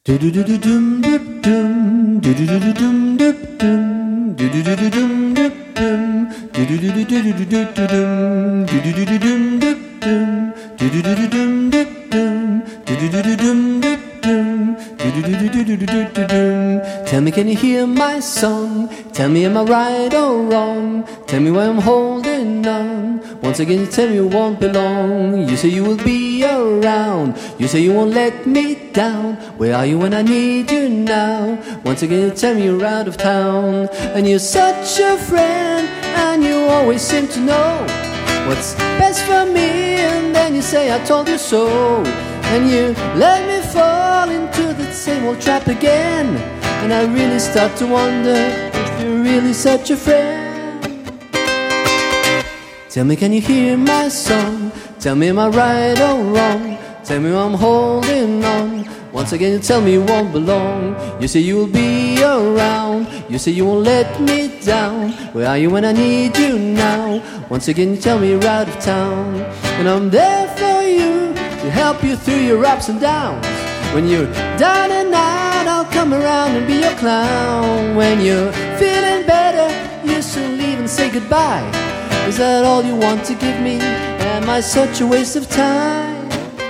Tell me, can you hear my song? Tell me, am I right or wrong? Tell me why I'm holding on. Once again you tell me you won't belong. You say you will be around. You say you won't let me down. Where are you when I need you now? Once again you tell me you're out of town. And you're such a friend, and you always seem to know what's best for me. And then you say I told you so. And you let me fall into the same old trap again. And I really start to wonder if you're really such a friend. Tell me, can you hear my song? Tell me, am I right or wrong? Tell me why I'm holding on. Once again you tell me you won't belong. You say you will be around. You say you won't let me down. Where are you when I need you now? Once again you tell me you're out of town. And I'm there for you to help you through your ups and downs. When you're down and out, I'll come around and be your clown. When you're feeling better, you soon leave and say goodbye. Is that all you want to give me? Am I such a waste of time?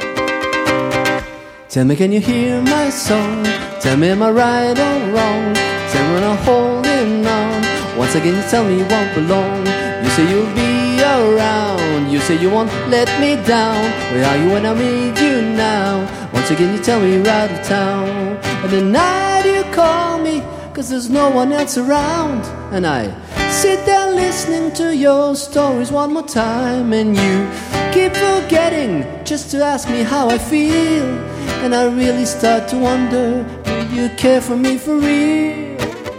Tell me, can you hear my song? Tell me, am I right or wrong? Tell me when I'm holding on. Once again you tell me you won't belong. You say you'll be around. You say you won't let me down. Where are you when I need you now? Once again you tell me you're out of town. And the night you call me, 'cause there's no one else around. And I sit there listening to your stories one more time. And you keep forgetting just to ask me how I feel. And I really start to wonder, do you care for me for real?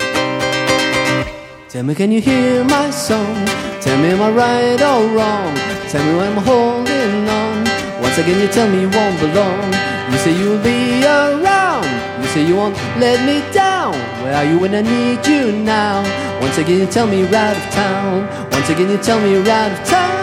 Tell me, can you hear my song? Tell me, am I right or wrong? Tell me why I'm holding on. Once again you tell me you won't belong. You say you'll be around. You say you won't let me down. Where are you when I need you now? Once again you tell me you're out of town. Once again you tell me you're out of town.